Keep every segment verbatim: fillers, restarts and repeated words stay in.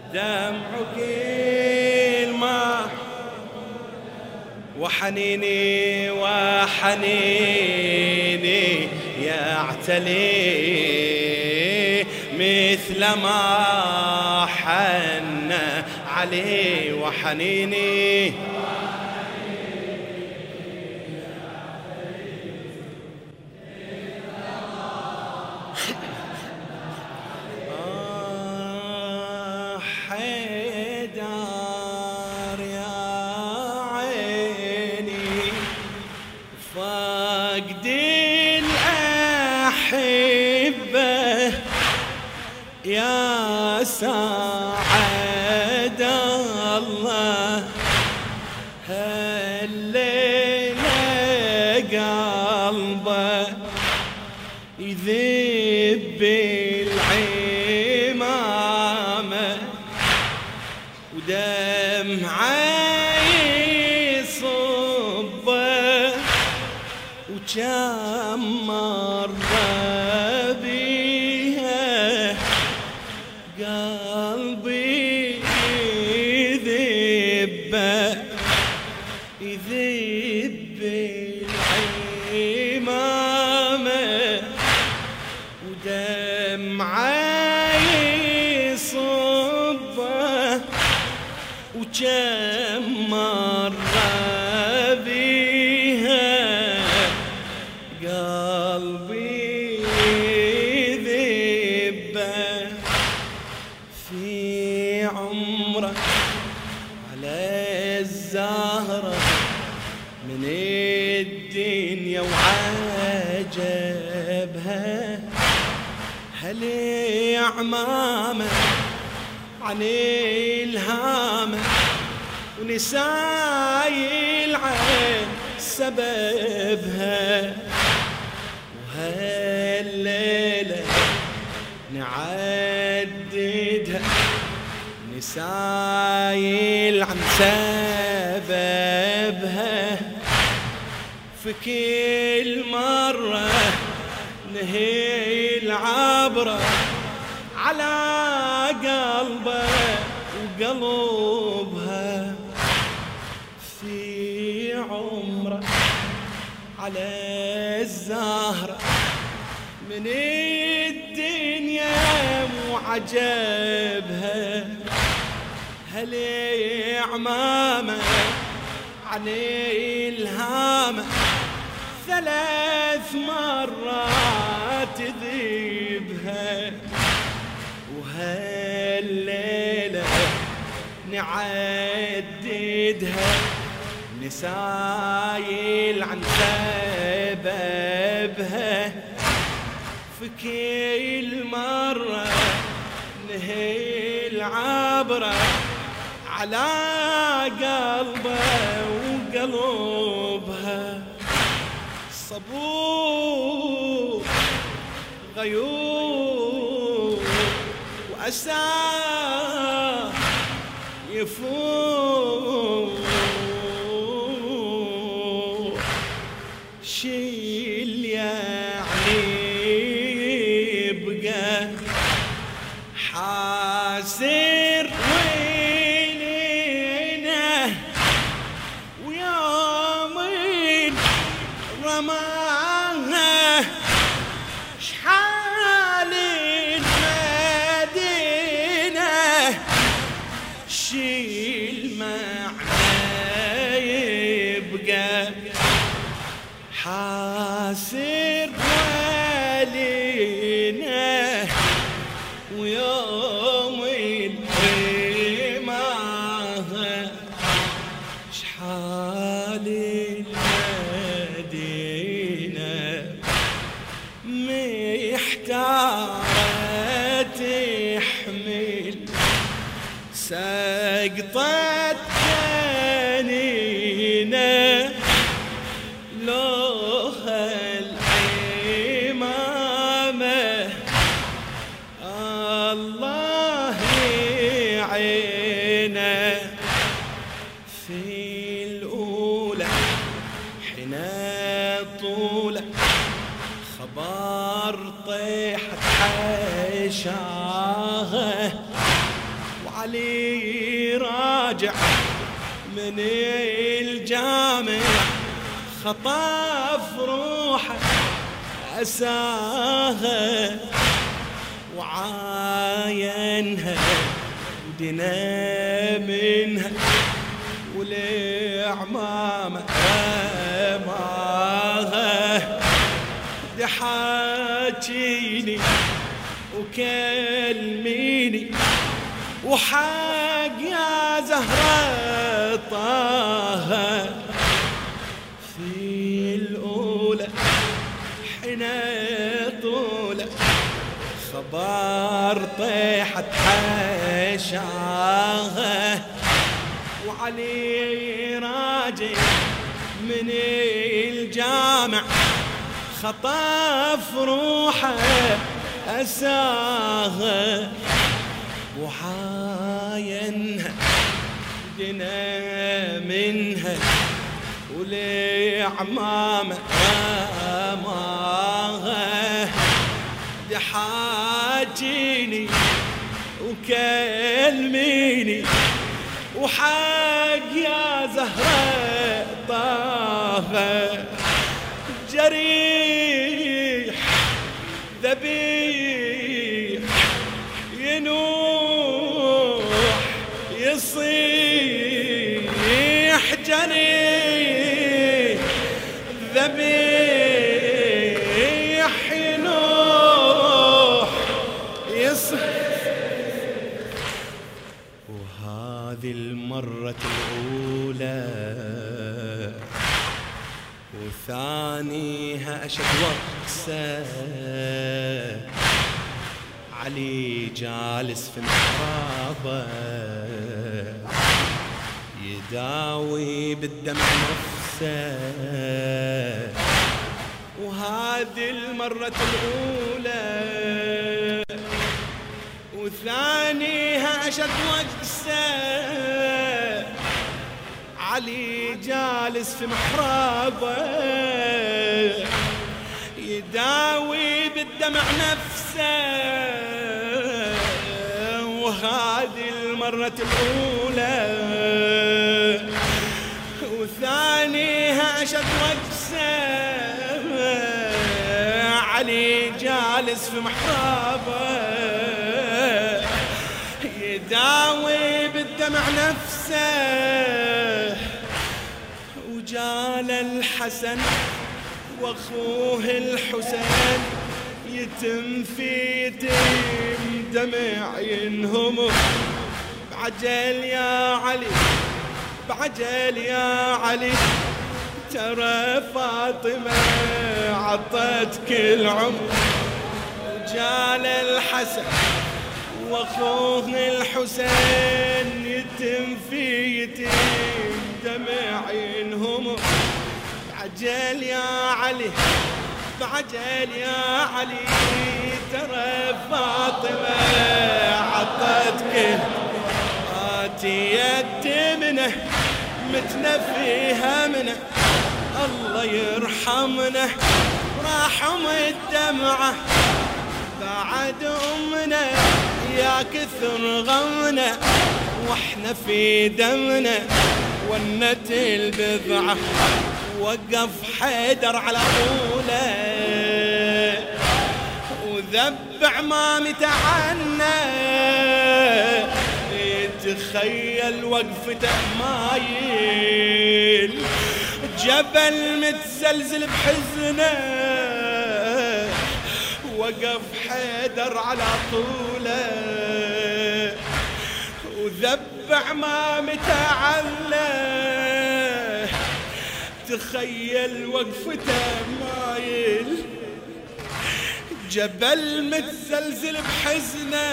دمعك الماء وحنيني وحنيني يعتلي مثل ما حن علي وحنيني يا سعد الله هالليلة قلبه يذب العمامة ودمعي يصبه وكم مرة قلبي يذب يذب العمامة ودمعي يصبه وكم مرة بيها قلبي يذب في عمره على الزهرة من الدنيا وعجبها هل عمامة عن الهامة ونساي العين سببها وهالليلة نعددها نسايل عن سببها في كل مرة نهي العبرة على قلبه وقلبها في عمره على الزهرة من الدنيا وعجبها هل عمامة عن الهامة ثلاث مرات تذيبها وهالليلة نعددها نسايل عن سببها في كل مرة نهي العبرة على قلبه وقلبها صبور غيور وأسى يفوق شيل يعني يبقى حاسر وينينه ويومين رماها شحال المدينة شيل معنا يبقى حاسر ولينا ويوم القيامة شحال المدينة محتارة تحمل سقطت جنينة لو هالعمامة الله يعينه في الأولى حين طولة خبر طيحت حشاها وعلي راجع من الجامع خطف روحه أساها وعاينها ودنا منها والعمامة ماها دحاجيني وكلميني وحق يا زهرة طه في الأولى حنا طولة خبر طيحت حشاها وعلي راجع من الجامع خطف روحه أساها وعاينها دنا منها ولعمامة ماها دحاجيني وكلميني وحق يا زهرة طه جريح ذبيح ينوح يصيح جريح ذبيح ينوح يصيح. وهذه المرة الأولى وثانيها أشد وقسة علي جالس في محرابه يداوي بالدمع نفسه. وهذه المرة الأولى وثانيها أشد وقسة علي جالس في محرابه يداوي بالدمع نفسه. وهذه المرة الأولى وثانيها أشد وقسة علي جالس في محرابه يداوي بالدمع نفسه. وجال الحسن واخوه الحسين يتم في يتم دمع ينهمر بعجل يا علي بعجل يا علي ترى فاطمة عطتك العمر. وجال الحسن واخوه الحسين يتم في يتم دمع ينهمر بعجل يا علي بعجل يا علي ترى فاطمة عطتك آتي يتمنه متنا في همنا الله يرحمنا راحم الدمعة بعد أمنا يا كثر غمنا واحنا في دمنا ونت البضعة وقف حيدر على طوله وذبع ما متعنا يتخيل وقفته مايل جبل متزلزل بحزنه وقف حيدر على طوله وذبع ما متعله تخيل وقفته مايل جبل متزلزل بحزنه.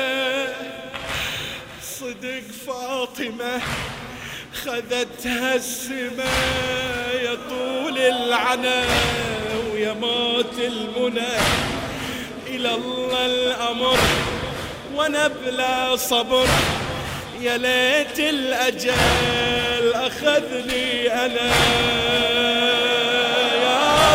صدق فاطمة خذتها السماء يا طول العنا ويا موت المنى إلى الله الأمر وانا بلا صبر يا ليت الأجل أخذني أنا يا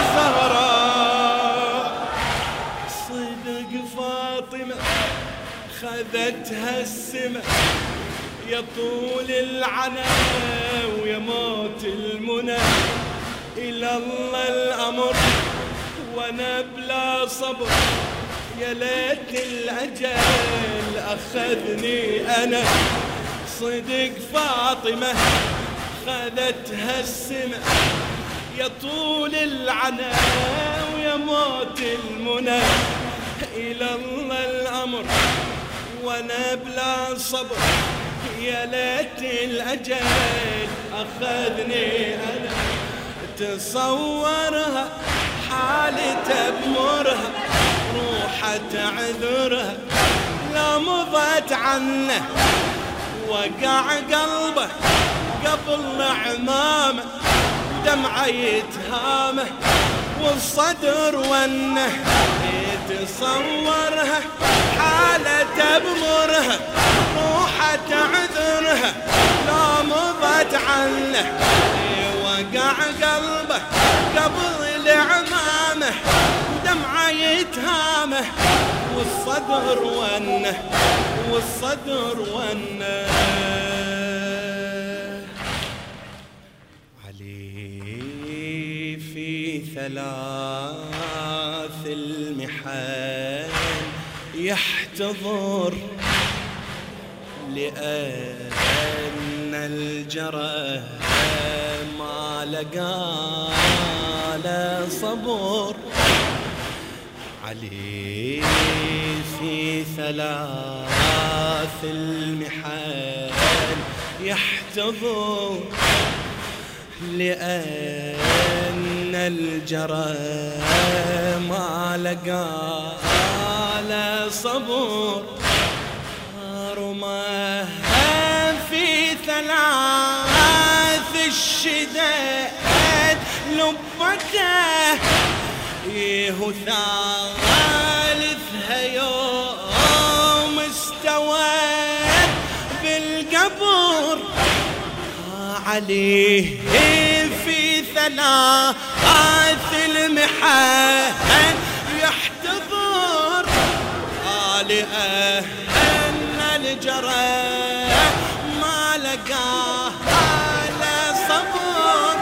زهراء. صدق فاطمة خذت خذتها السما يا طول العنا ويا موت المنى. إلى الله الأمر وانا بلا صبر، يا ليت الأجل أخذني أنا. صدق فاطمة خذتها السما يا طول العنا ويا موت المنى. إلى الله الأمر وانا بلا صبر، يا ليت الأجل أخذني أنا. تصورها حالته بمرها، روحه تعذرها لا مضت عنه. وقع قلبه قبل عمامه، دمعه يتهامه والصدر ونه. تصورها حالته بمرها، روحه تعذرها لا مضت عنه. وقع قلبه قبل عمامه، دمعه يتهامه والصدر ونه، والصدر ونه. علي في ثلاث المحن يحتضر، لأن الجرى ما لقى لا صبر. علي في ثلاث المحن يحتضر، لأن الجرى ما لقى لا صبر. رماها في ثلاث الشداد لبته، يه ثالثها يوم استوت بالقبر. عليه في ثلاث المحن يحتضر، لأن الجرى ما لقاه لا صبر.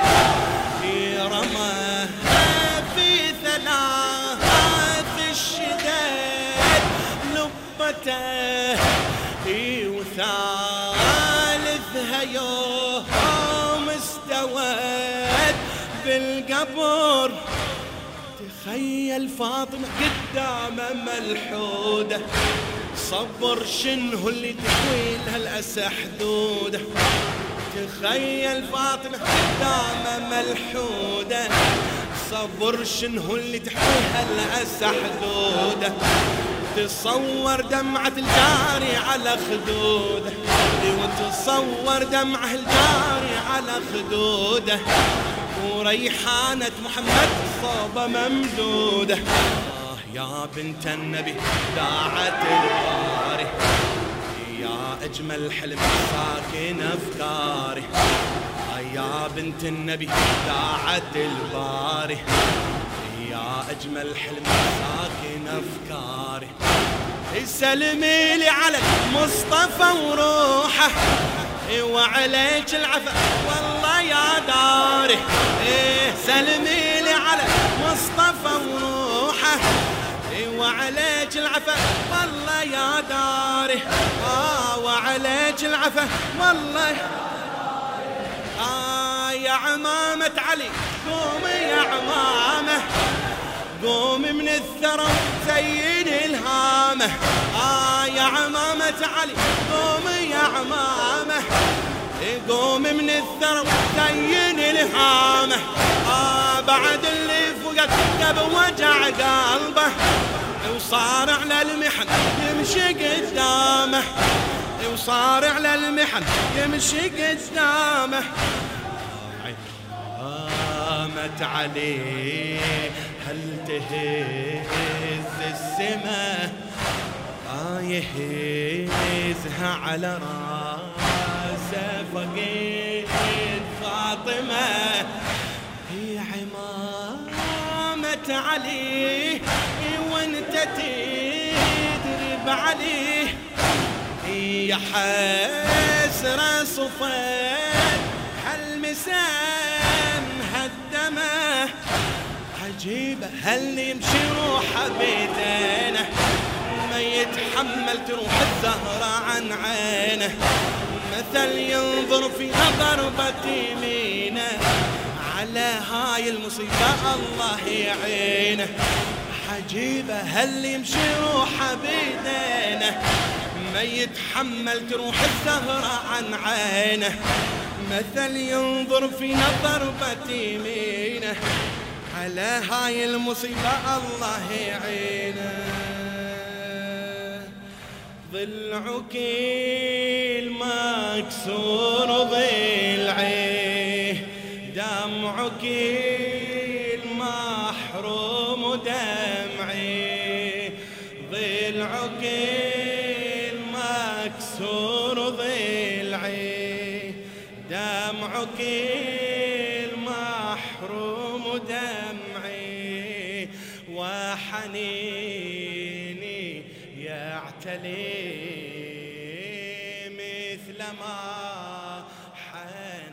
رماها في ثلاث الشداد لبته، وثالثها يوم استوت بالقبر. تخيل فاطمة قدامه ملحودة، صبر شنو اللي تحويلها الأسى حدوده. تخيل فاطمة قدامه ملحودة، صبر شنو اللي تحويلها الأسى حدوده. تصور دمعة الجاري على خدوده، وتصور دمعة الجاري على خدوده. وريحانة محمد صوبة ممدودة. آه يا بنت النبي داعت الباري، يا أجمل حلم ساكن أفكاري. آه يا بنت النبي داعت الباري، يا أجمل حلم ساكن أفكاري. سلمي لي على مصطفى وروحه، وعليك العفا والله يا داري. إيه سلمي لي على مصطفى وروحه، وعليك العفا والله يا داري. آه وعليك العفا والله. آه يا عمامة علي قومي يا عمامة، قومي من الثرى زين الهامة. آه يا عمامة علي قومي يا عمامة، قومي من الثرى زين الهامة. آه بعد اللي فقد قبل وجع قلبه، وصار على المحن يمشي قدامه، وصار على المحن يمشي قدامه. عمامة علي هل تهز السما، آه يهزها على راسه فقيد فاطمة. هي عمامة علي وانت تدرب عليه، يا حسرة صفت هالمسام هالدمه عجيبة هل يمشي روحه بيدينه ما يتحمل تروح الزهرة عن عينه مثل ينظر في ضربة يمينه على هاي المصيبة الله يعينه عجيبة هل يمشي روحه بيدينه ما يتحمل تروح الزهرة عن عينه مثل ينظر في ضربة يمينه على هاي المصيبة الله يعينه ضلعك المكسور ضلعي دمعك المحروم دمعي ضلعك المكسور ضلعي دمعك المحروم دمعي وحنيني يعتلي مثل ما حن